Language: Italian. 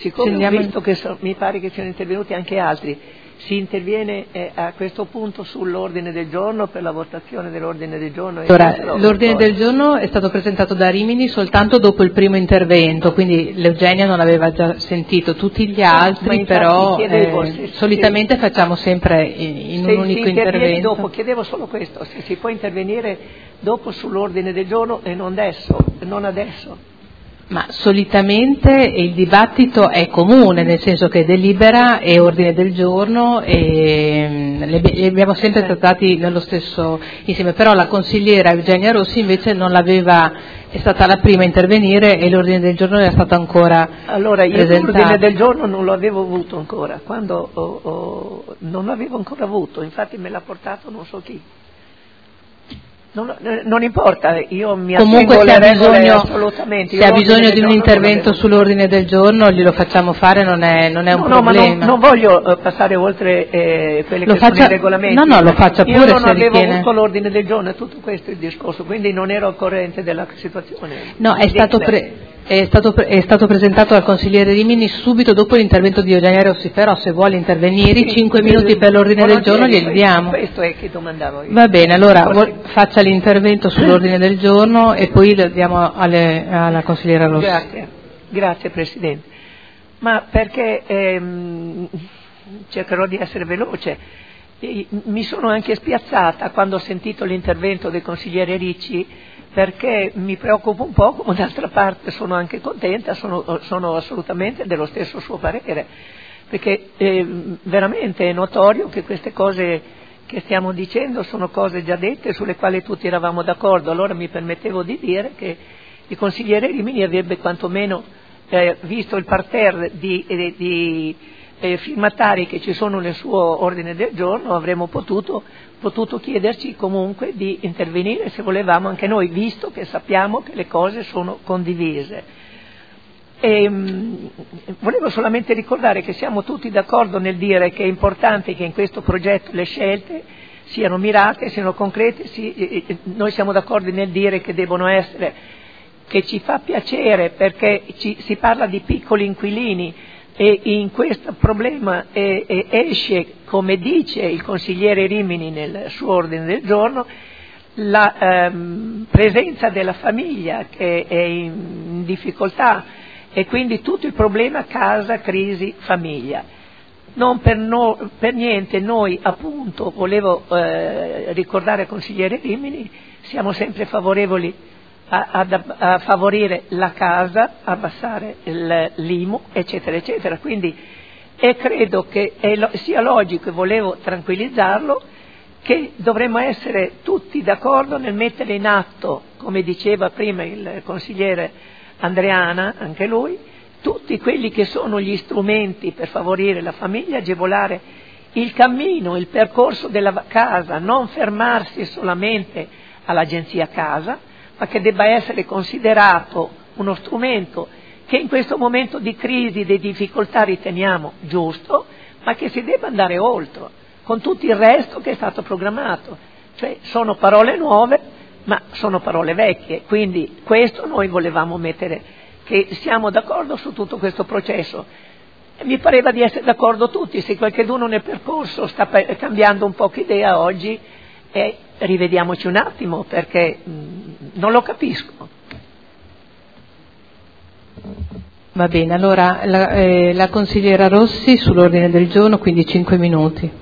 siccome ho visto che mi pare che siano intervenuti anche altri, si interviene a questo punto sull'ordine del giorno per la votazione dell'ordine del giorno? Allora, l'ordine del giorno è stato presentato da Rimini soltanto dopo il primo intervento, quindi l'Eugenia non aveva già sentito tutti gli altri, però solitamente facciamo sempre in un unico intervento. Dopo, chiedevo solo questo, se si può intervenire dopo sull'ordine del giorno e non adesso. Ma solitamente il dibattito è comune, nel senso che delibera e ordine del giorno e li abbiamo sempre trattati nello stesso insieme, però la consigliera Eugenia Rossi invece non l'aveva, è stata la prima a intervenire e l'ordine del giorno era stato ancora presentato. L'ordine del giorno non lo avevo avuto ancora, quando non l'avevo ancora avuto, infatti me l'ha portato non so chi. Non importa, io mi comunque se ha bisogno di un intervento sull'ordine del giorno glielo facciamo fare, non è un problema. Ma non voglio passare oltre quelli che sono i regolamenti. No, lo faccia pure. Io non avevo avuto l'ordine del giorno, è tutto questo il discorso, quindi non ero al corrente della situazione. No, è stato presentato dal consigliere Rimini subito dopo l'intervento di Eugenia Rossi, però se vuole intervenire 5 minuti per l'ordine del giorno glieli diamo. Questo è che domandavo io. Va bene, allora faccia l'intervento sull'ordine del giorno e poi lo diamo alla consigliera Rossi. Grazie Presidente. Ma perché cercherò di essere veloce. Mi sono anche spiazzata quando ho sentito l'intervento del consigliere Ricci, perché mi preoccupa un po', come d'altra parte sono anche contenta, sono assolutamente dello stesso suo parere, perché veramente è notorio che queste cose che stiamo dicendo sono cose già dette sulle quali tutti eravamo d'accordo. Allora mi permettevo di dire che il consigliere Rimini avrebbe quantomeno visto il parterre di firmatari che ci sono nel suo ordine del giorno, avremmo potuto chiederci comunque di intervenire se volevamo anche noi, visto che sappiamo che le cose sono condivise. Volevo solamente ricordare che siamo tutti d'accordo nel dire che è importante che in questo progetto le scelte siano mirate, siano concrete, noi siamo d'accordo nel dire che devono essere, che ci fa piacere perché si parla di piccoli inquilini, e in questo problema esce, come dice il consigliere Rimini nel suo ordine del giorno, la presenza della famiglia che è in difficoltà e quindi tutto il problema casa, crisi, famiglia. Non per niente noi appunto, volevo ricordare al consigliere Rimini, siamo sempre favorevoli a favorire la casa, abbassare l'IMU, eccetera, eccetera. Quindi credo che sia logico, e volevo tranquillizzarlo, che dovremmo essere tutti d'accordo nel mettere in atto, come diceva prima il consigliere Andreana, anche lui, tutti quelli che sono gli strumenti per favorire la famiglia, agevolare il cammino, il percorso della casa, non fermarsi solamente all'agenzia casa, ma che debba essere considerato uno strumento che in questo momento di crisi, di difficoltà riteniamo giusto, ma che si debba andare oltre, con tutto il resto che è stato programmato. Cioè sono parole nuove, ma sono parole vecchie, quindi questo noi volevamo mettere, che siamo d'accordo su tutto questo processo. E mi pareva di essere d'accordo tutti, se qualcuno nel percorso sta cambiando un po' idea oggi, rivediamoci un attimo, perché non lo capisco. Va bene, allora la consigliera Rossi sull'ordine del giorno, quindi 5 minuti.